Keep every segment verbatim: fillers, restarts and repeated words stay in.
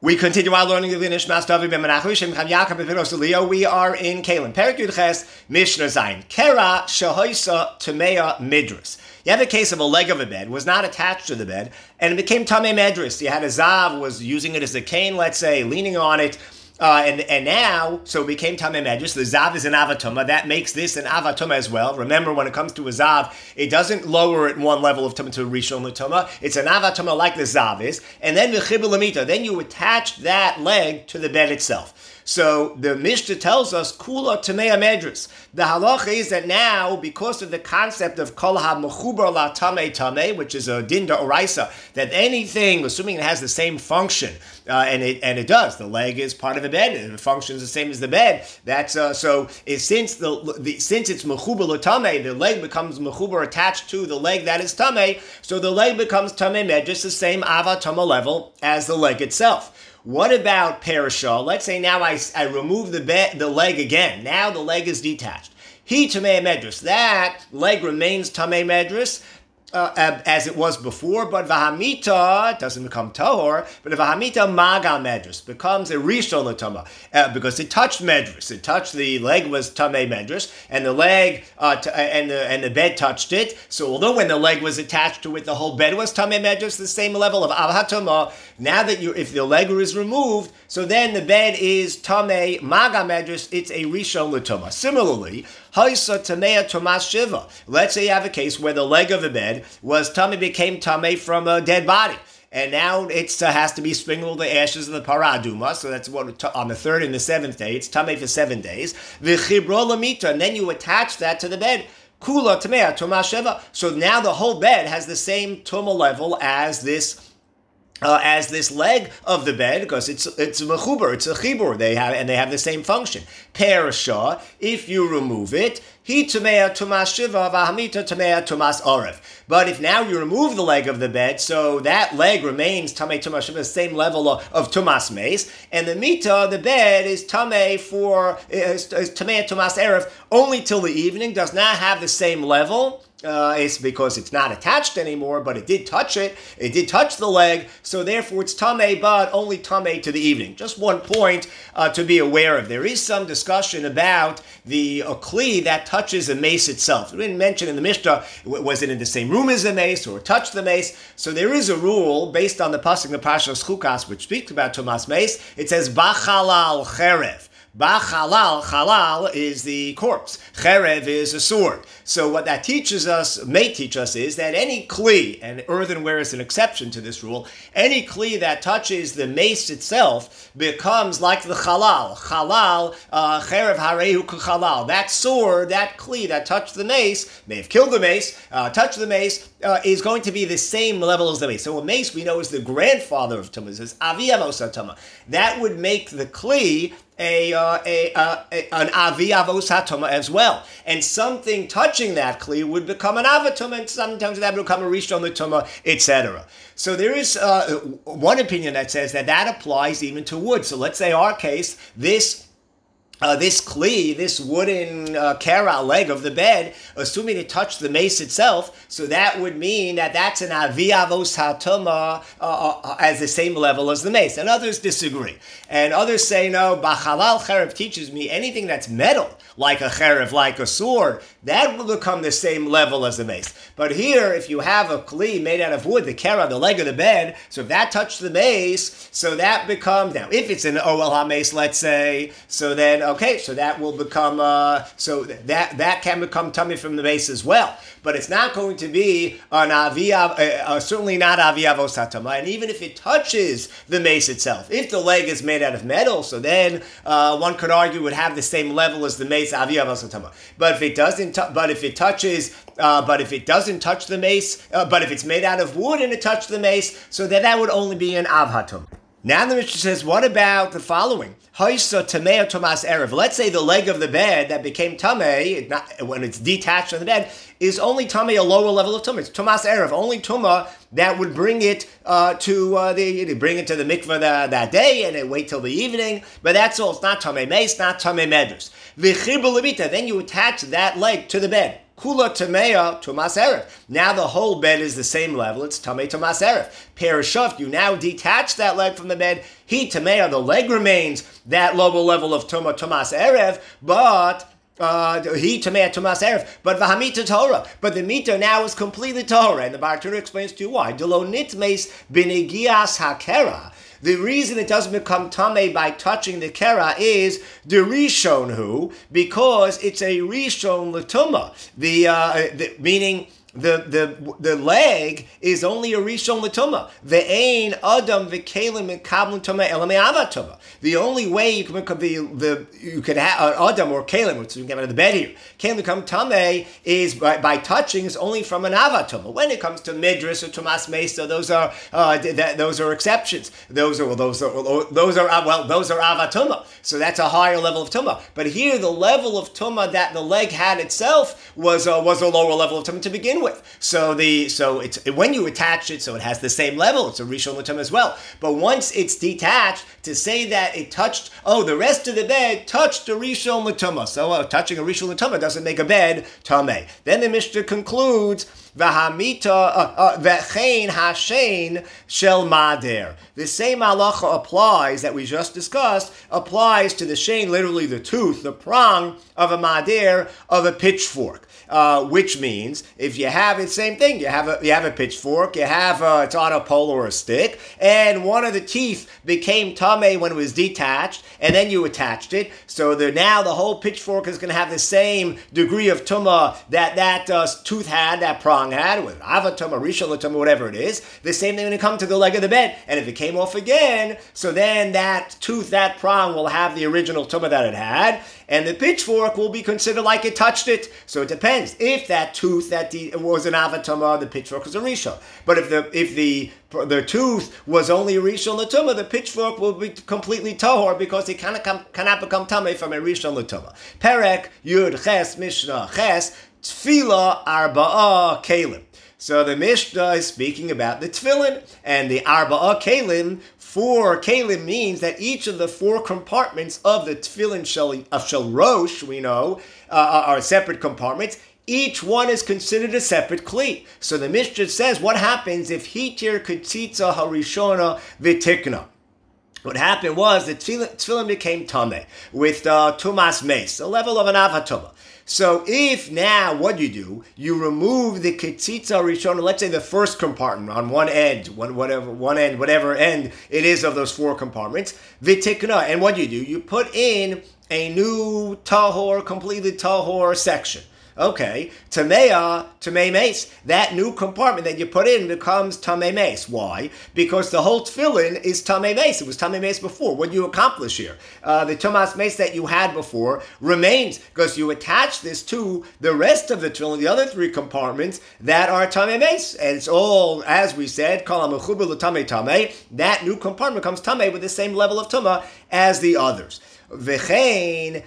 We continue our learning of the Nishmas David ben Menachem Shem Chaim Yaakov ben Pinos Leo. We are in Kalim. Perek Yud Ches Mishnah Zayin. Kera shehoisa tamea midras. You have a case of a leg of a bed was not attached to the bed and it became tamei medras. You had a zav was using it as a cane, let's say, leaning on it. Uh, and and now, so it became Tamei Medras. The Zav is an Avatuma. That makes this an Avatuma as well. Remember, when it comes to a Zav, it doesn't lower it one level of Tumah to Rishon L'Tumah. It's an Avatuma like the Zav is. And then V'chibur Lamita. Then you attach that leg to the bed itself. So the Mishnah tells us, Kula Tamei Medras. The halacha is that now, because of the concept of Kol HaMechubar La Tamei Tamei, which is a Dinda Oraisa, that anything, assuming it has the same function, uh, and it and it does, the leg is part of the bed, and it functions the same as the bed. That's uh, so. It, since the, the since it's Mechubar La Tamei, the leg becomes Mechubar attached to the leg that is Tamei, so the leg becomes Tamei Medras, the same Avatama level as the leg itself. What about Perishah? Let's say now I, I remove the be- the leg again. Now the leg is detached. He Tamei Medras. That leg remains Tamei Medras uh, as it was before, but Vahamita doesn't become Tahor, but Vahamita Maga Medras becomes a Rishon L'Tumah uh, because it touched Medras. It touched the leg was Tamei Medras, and the leg uh, t- and the and the bed touched it. So although when the leg was attached to it, the whole bed was Tamei Medras, the same level of Avahatoma. Now that you, if the leg is removed, so then the bed is Tamei Maga Medras. It's a Rishon L'Tumah. Similarly, Haisa Tamei Tomas Shiva. Let's say you have a case where the leg of the bed was Tamei, became Tamei from a dead body. And now it uh, has to be sprinkled the ashes of the paraduma. So that's what on the third and the seventh day. It's Tamei for seven days. V'chibro lamita. And then you attach that to the bed. Kula Tamei Tomas Shiva. So now the whole bed has the same Tumah level as this Uh, as this leg of the bed, because it's it's a mechuber, it's a chibur. They have and they have the same function. Perashah, if you remove it, he tamea tumas shiva v'hamita tamea tumas arev. But if now you remove the leg of the bed, so that leg remains tamei tumas shiva, the same level of, of tumas meis, and the mita, the bed, is tamei for is, is tamea tumas arev only till the evening. Does not have the same level. Uh, it's because it's not attached anymore, but it did touch it. It did touch the leg, so therefore it's tamei, but only tamei to the evening. Just one point uh, to be aware of. There is some discussion about the uh, kli that touches a mace itself. We didn't mention in the Mishnah, was it in the same room as the mace or touched the mace? So there is a rule based on the pasuk of Parshas Chukas, which speaks about Tumas mace. It says, Bachalal cherev. Bachalal, halal is the corpse. Cherev is a sword. So what that teaches us, may teach us, is that any kli, and earthenware is an exception to this rule, any kli that touches the mace itself becomes like the halal. Halal, uh, cherev harehu k'halal. That sword, that kli that touched the mace, may have killed the mace, uh, touched the mace, uh, is going to be the same level as the mace. So a mace we know is the grandfather of Tumah. It says Avi Avos Tumah. That would make the kli A, uh, a, uh, a an avi avos hatoma as well, and something touching that kli would become an avatoma, and sometimes that would become a rishon l'toma, et cetera. So there is uh, one opinion that says that that applies even to wood. So let's say our case, this. Uh, this kli, this wooden uh, kara leg of the bed, assuming it touched the mace itself, so that would mean that that's an avi avos hatoma uh, uh, as the same level as the mace. And others disagree. And others say, no, bachalal cherev teaches me anything that's metal, like a cherev, like a sword, that will become the same level as the mace. But here, if you have a kli made out of wood, the kara, the leg of the bed, so if that touched the mace, so that becomes, now if it's an oel ha-mace, let's say, so then, okay, so that will become, uh, so that that can become tummy from the mace as well. But it's not going to be an aviyav, uh, uh, certainly not aviyavos hatama. And even if it touches the mace itself, if the leg is made out of metal, so then uh, one could argue it would have the same level as the mace aviyavos hatama. But if it doesn't, t- but if it touches, uh, but if it doesn't touch the mace, uh, but if it's made out of wood and it touched the mace, so then that would only be an avhatum. Now the Mishnah says, what about the following? Haisa tamei tomas erev. Let's say the leg of the bed that became tamei, not, when it's detached from the bed, is only tamei a lower level of tumah. It's tomas erev, only tumah that would bring it uh, to uh, the bring it to the mikveh the, that day, and it wait till the evening. But that's all. It's not tamei mace, not tamei medras. V'chibur lemita. Then you attach that leg to the bed. Kula Tamea Tumas Erev. Now the whole bed is the same level. It's Tamei Tumas Erev. Perishuf, you now detach that leg from the bed. He Tamea, the leg remains that lower level of Tuma Tumas Erev, but Uh, he tamei tumas erev, but v'hamita Torah. But the mita now is completely Torah, and the Bar Torah explains to you why. Delo nitmes b'negias hakera. The reason it doesn't become tamei by touching the kera is the rishon hu, because it's a rishon l'tuma. The, uh, the meaning. The, the the leg is only a rishon l'tuma. Ve'ein adam v'kelim mekablim tuma elamei avatuma. The only way you can become the the you could have uh, adam or kelim, which we can get out of the bed here. Kelim become tamei is by, by touching is only from an avatuma. When it comes to midras or tumas mesa, those are uh, that, those are exceptions. Those are well, those are those are well those are avatuma. So that's a higher level of tuma. But here the level of tuma that the leg had itself was uh, was a lower level of tuma to begin with. So the so it's when you attach it, so it has the same level. It's a rishon l'tum as well. But once it's detached, to say that it touched, oh, the rest of the bed touched a rishon l'tum. So uh, touching a rishon l'tum doesn't make a bed tamei. Then the Mishnah concludes, V'hamita v'chein hashein shel mader. The same halacha applies that we just discussed applies to the shein, literally the tooth, the prong of a mader of a pitchfork. Uh, which means if you have it, same thing. You have a you have a pitchfork. You have a, it's on a pole or a stick, and one of the teeth became tamei when it was detached, and then you attached it. So the, now the whole pitchfork is going to have the same degree of tuma that that uh, tooth had, that prong had, with avatuma, rishon l'tuma, whatever it is. The same thing when it comes to the leg of the bed, and if it came off again, so then that tooth, that prong will have the original tuma that it had, and the pitchfork will be considered like it touched it. So it depends. If that tooth that de- was an avatuma, the pitchfork was a rishon. But if the if the the tooth was only a rishon l'tuma, the pitchfork will be completely tahor because it cannot come, cannot become tamei from a rishon l'tuma. Perek Yud Ches Mishnah Ches Tefila Arba'a Kelim. So the Mishnah is speaking about the tefillin, and the Arba'a Kelim. Four kelim means that each of the four compartments of the tefillin shel, of shel rosh, we know, uh, are separate compartments. Each one is considered a separate kli. So the Mishnah says, what happens if hitir ketzitza harishona v'tikna? What happened was the tefillin, tefillin became tamei with uh, tumas meis, a level of an avatuma. So if now, what you do, you remove the ketzitza rishona, let's say the first compartment on one end, one, whatever one end, whatever end it is of those four compartments, v'tikna, and what you do, you put in a new tahor, completely tahor section. Okay, Tamea, Tamei Mace, that new compartment that you put in becomes Tamei Mace. Why? Because the whole tefillin is Tamei Mace. It was Tamei Mace before. What do you accomplish here? Uh, the Tumas Mace that you had before remains because you attach this to the rest of the tefillin, the other three compartments that are Tamei Mace. And it's all, as we said, Kol HaMechuber L'Tamei Tamei. That new compartment comes Tamei with the same level of Tumah as the others. V'chein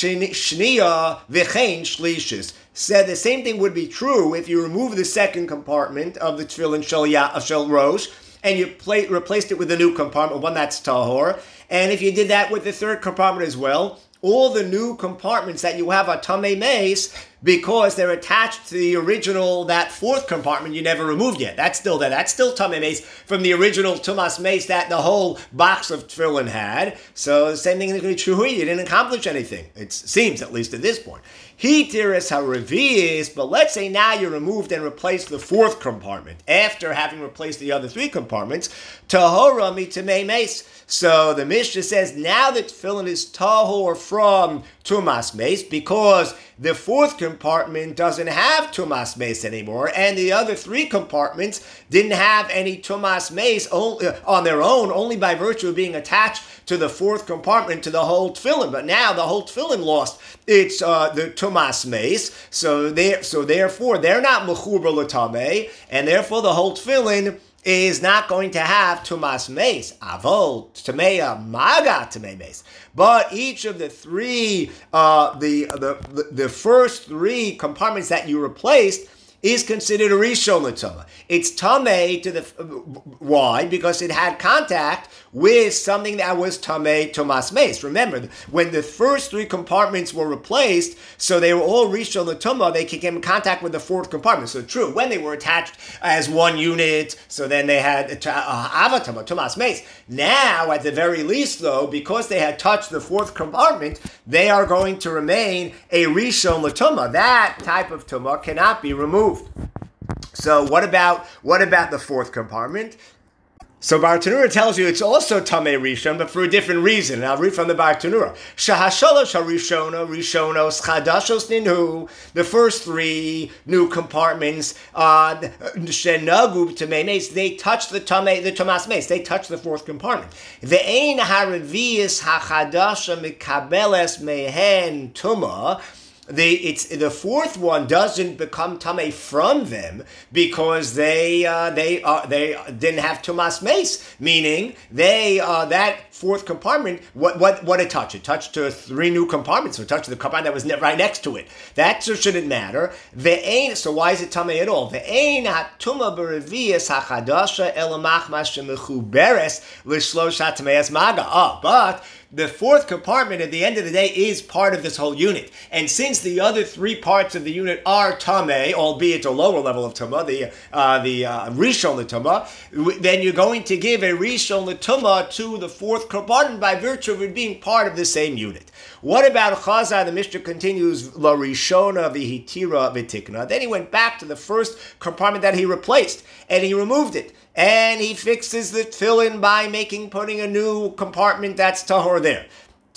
shniya v'chein shlishis. Said the same thing would be true if you remove the second compartment of the tefillin shel ya shel rosh and you play, replaced it with a new compartment, one that's tahor. And if you did that with the third compartment as well, all the new compartments that you have are tamei meis because they're attached to the original, that fourth compartment you never removed yet. That's still there. That's still tamei meis from the original tumas meis that the whole box of tefillin had. So the same thing is going to be true here. You didn't accomplish anything. It seems, at least at this point. He tiris haraviis, but let's say now you removed and replaced the fourth compartment after having replaced the other three compartments. Tahora mitamei meis. So the Mishnah says now that tefillin is tahor from tumas meis because the fourth compartment doesn't have tumas meis anymore, and the other three compartments didn't have any tumas meis on their own, only by virtue of being attached to the fourth compartment to the whole tefillin. But now the whole tefillin lost its uh, the tumas meis, so they so therefore they're not mechuber l'tamei, and therefore the whole tefillin is not going to have tumas meis. Avol tameya maga tamei meis. But each of the three, uh, the, the the the first three compartments that you replaced is considered a Rishon L'Tumah. It's Tameh to the, why? Because it had contact with something that was Tameh Tomas Meis. Remember, when the first three compartments were replaced, so they were all Rishon L'Tumah, they came in contact with the fourth compartment. So true, when they were attached as one unit, so then they had uh, Avatama, Tomas Meis. Now, at the very least, though, because they had touched the fourth compartment, they are going to remain a Rishon L'Tumah. That type of Tumah cannot be removed. So what about what about the fourth compartment? So Bartanura tells you it's also Tameh Rishon, but for a different reason. And I'll read from the Bartanura. Shahashalosh harishona, Rishonos, Chadashos Ninhu, the first three new compartments, uh, Shenagu Tameh Meis, they touch the Tameh, the Tomas Meis, they touch the fourth compartment. Ve'ein haravias hachadasha mikabeles mehen tuma. The it's the fourth one doesn't become tamei from them because they uh, they uh, they didn't have tumas meis, meaning they uh, that fourth compartment what what what it touched it touched to three new compartments, so it touched the compartment that was right next to it. That shouldn't matter. Ve'ein, so why is it tamei at all? Ve'ein hatuma b'revias hachadasha elamachmas shemechuberes l'shloshat tameas maga. Ah, but the fourth compartment at the end of the day is part of this whole unit. And since the other three parts of the unit are tameh, albeit a lower level of tamah, the uh, the uh, rishon l'tumah, then you're going to give a rishon l'tumah to the fourth compartment by virtue of it being part of the same unit. What about Chazar? The Mishnah continues, La Rishona v'hitira v'tikna. Then he went back to the first compartment that he replaced, and he removed it. And he fixes the tefillin by making, putting a new compartment that's tahor there.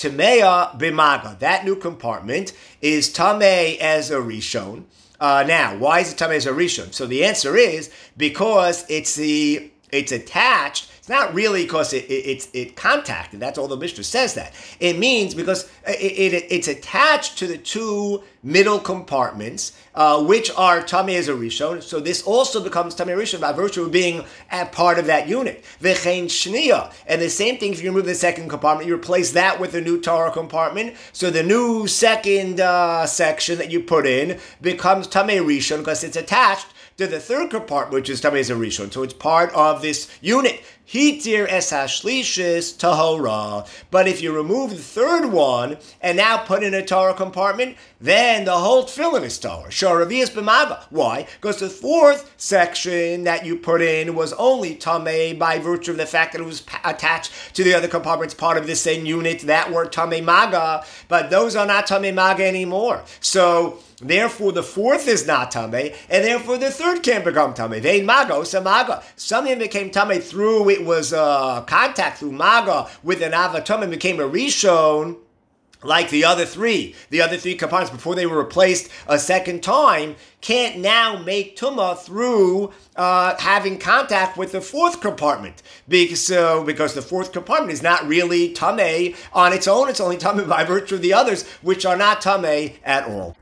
Tamea b'maga. That new compartment is tameh as a rishon. Uh, now, why is it tameh as a rishon? So the answer is because it's the it's attached. It's not really because it, it, it's it contacted. That's all the Mishnah says that. It means because it, it, it's attached to the two middle compartments, uh, which are Tameh as a Rishon. So this also becomes Tameh Rishon by virtue of being a part of that unit. V'chein Shniya. And the same thing if you remove the second compartment, you replace that with a new Torah compartment. So the new second uh, section that you put in becomes Tameh Rishon because it's attached to the third compartment, which is Tameh as a Rishon. So it's part of this unit. Hitir es hashlishis tahora. But if you remove the third one and now put in a Torah compartment, then the whole tefillin is Torah. Sharavias b'maga. Why? Because the fourth section that you put in was only Tameh by virtue of the fact that it was pa- attached to the other compartments, part of the same unit that were Tameh maga. But those are not Tameh maga anymore. So therefore, the fourth is not Tameh, and therefore the third can't become Tameh. Vein maga, osa maga. Something became Tameh through, it was uh, contact through maga with an avatum and became a rishon, like the other three. The other three compartments, before they were replaced a second time, can't now make tumah through uh, having contact with the fourth compartment. Because, so, because the fourth compartment is not really tameh on its own. It's only tameh by virtue of the others, which are not tameh at all.